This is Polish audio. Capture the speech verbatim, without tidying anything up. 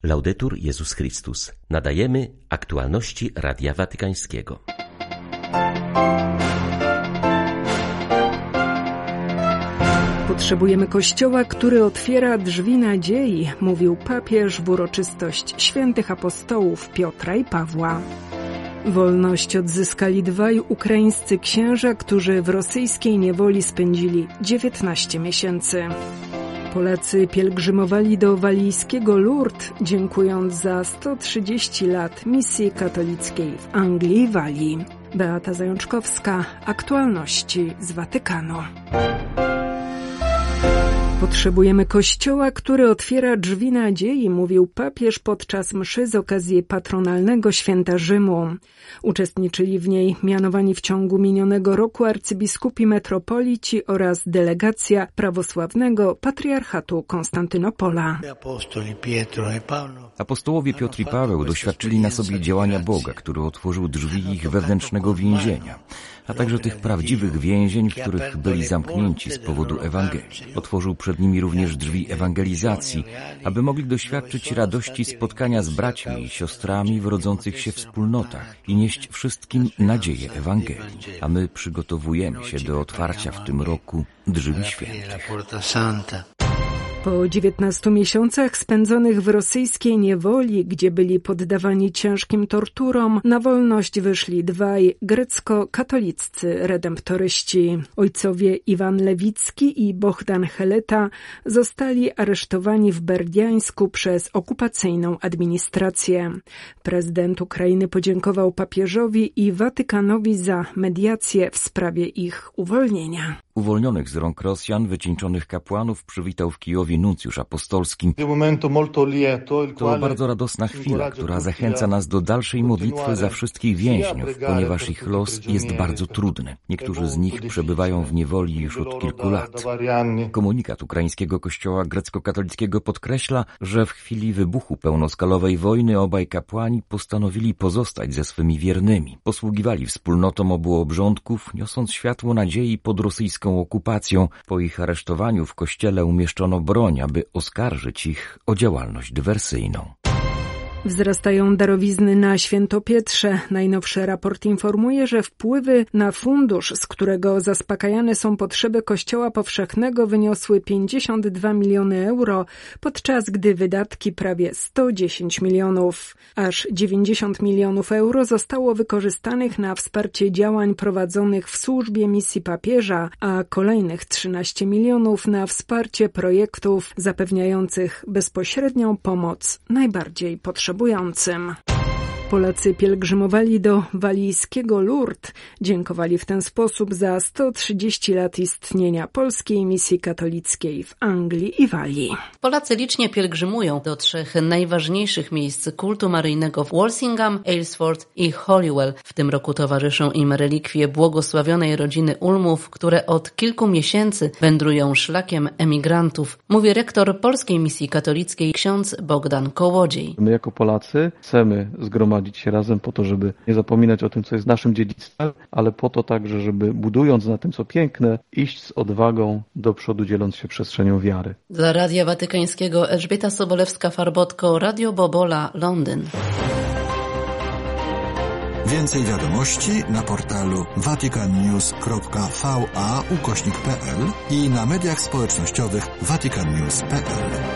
Laudetur Jezus Chrystus. Nadajemy aktualności Radia Watykańskiego. Potrzebujemy Kościoła, który otwiera drzwi nadziei, mówił papież w uroczystość świętych apostołów Piotra i Pawła. Wolność odzyskali dwaj ukraińscy księża, którzy w rosyjskiej niewoli spędzili dziewiętnaście miesięcy. Polacy pielgrzymowali do walijskiego Lourdes, dziękując za sto trzydzieści lat misji katolickiej w Anglii i Walii. Beata Zajączkowska, aktualności z Watykanu. Potrzebujemy Kościoła, który otwiera drzwi nadziei, mówił papież podczas mszy z okazji patronalnego święta Rzymu. Uczestniczyli w niej mianowani w ciągu minionego roku arcybiskupi metropolici oraz delegacja prawosławnego patriarchatu Konstantynopola. Apostołowie Piotr i Paweł doświadczyli na sobie działania Boga, który otworzył drzwi ich wewnętrznego więzienia, a także tych prawdziwych więzień, w których byli zamknięci z powodu Ewangelii. Otworzył przed nimi również drzwi ewangelizacji, aby mogli doświadczyć radości spotkania z braćmi i siostrami w rodzących się wspólnotach i nieść wszystkim nadzieję Ewangelii. A my przygotowujemy się do otwarcia w tym roku drzwi świętych. Po dziewiętnastu miesiącach spędzonych w rosyjskiej niewoli, gdzie byli poddawani ciężkim torturom, na wolność wyszli dwaj grecko-katoliccy redemptoryści. Ojcowie Iwan Lewicki i Bohdan Heleta zostali aresztowani w Berdiańsku przez okupacyjną administrację. Prezydent Ukrainy podziękował papieżowi i Watykanowi za mediację w sprawie ich uwolnienia. Uwolnionych z rąk Rosjan, wycieńczonych kapłanów przywitał w Kijowie nuncjusz apostolski. To bardzo radosna chwila, która zachęca nas do dalszej modlitwy za wszystkich więźniów, ponieważ ich los jest bardzo trudny. Niektórzy z nich przebywają w niewoli już od kilku lat. Komunikat ukraińskiego kościoła grecko-katolickiego podkreśla, że w chwili wybuchu pełnoskalowej wojny obaj kapłani postanowili pozostać ze swymi wiernymi. Posługiwali wspólnotom obu obrządków, niosąc światło nadziei pod rosyjską okupacją. Po ich aresztowaniu w kościele umieszczono broń, aby oskarżyć ich o działalność dywersyjną. Wzrastają darowizny na Świętopietrze. Najnowszy raport informuje, że wpływy na fundusz, z którego zaspokajane są potrzeby Kościoła Powszechnego, wyniosły pięćdziesiąt dwa miliony euro, podczas gdy wydatki prawie sto dziesięć milionów. Aż dziewięćdziesiąt milionów euro zostało wykorzystanych na wsparcie działań prowadzonych w służbie misji papieża, a kolejnych trzynaście milionów na wsparcie projektów zapewniających bezpośrednią pomoc najbardziej potrzebującym. Polacy pielgrzymowali do walijskiego Lourdes, dziękowali w ten sposób za sto trzydzieści lat istnienia polskiej misji katolickiej w Anglii i Walii. Polacy licznie pielgrzymują do trzech najważniejszych miejsc kultu maryjnego w Walsingham, Aylesford i Holywell. W tym roku towarzyszą im relikwie błogosławionej rodziny Ulmów, które od kilku miesięcy wędrują szlakiem emigrantów, mówi rektor polskiej misji katolickiej ksiądz Bogdan Kołodziej. My jako Polacy chcemy zgromadzić się razem po to, żeby nie zapominać o tym, co jest naszym dziedzictwem, ale po to także, żeby budując na tym, co piękne, iść z odwagą do przodu, dzieląc się przestrzenią wiary. Dla Radia Watykańskiego Elżbieta Sobolewska-Farbotko, Radio Bobola, Londyn. Więcej wiadomości na portalu vaticannews kropka v a ukośnik p l i na mediach społecznościowych vaticannews kropka p l.